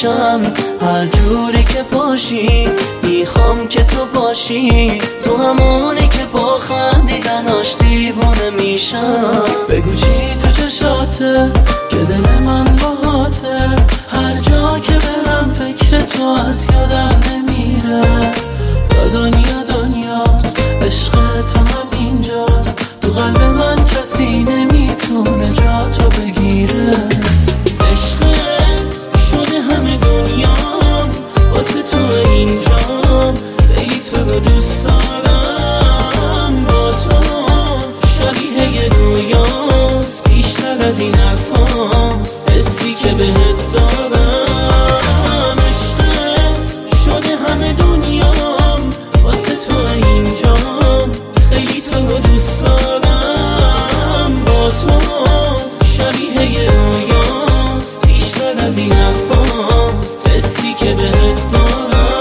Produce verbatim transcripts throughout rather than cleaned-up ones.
میشم هر جوری که باشی. میخوام که تو باشی، تو همونی که با خندیدناش دیوونه میشم. بگو چی تو چشاته که دل من باهاته، هر جا که برم فکر تو از یادم نمیره. تا دنیا دنیاست، عشق تو هم اینجاست، تو قلب من کسی نمیتونه جا تو بگیره. عشقت شده همه دنیام، واسه تو اینجام، خیلی تو رو دوست دارم. با تو شبیه یه رویاست، بیشتر از این حرفاست حسی که بهت دارم. عشقت شده همه دنیام، واسه تو اینجام، خیلی تو رو دوست دارم. با تو شبیه یه رویاست، بیشتر از این حرفاست حسی که بهت دارم.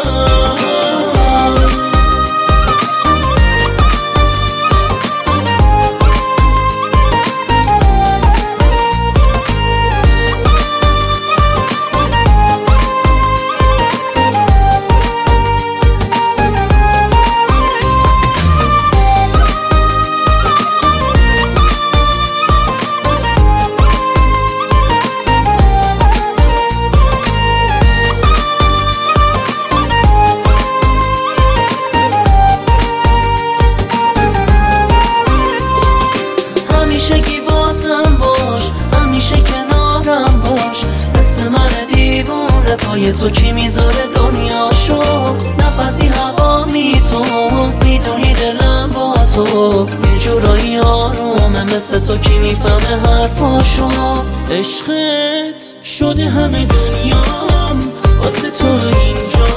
همیشه گیوازم باش، همیشه کنارم باش، مثل من دیوونه پای تو کی میذاره دنیاشو. نفسی هوا می تو میدونی دلم با تو یه جورایی آرومه، مثل تو کی میفهمه حرفاشو. عشقت شده همه دنیام، واسه تو اینجا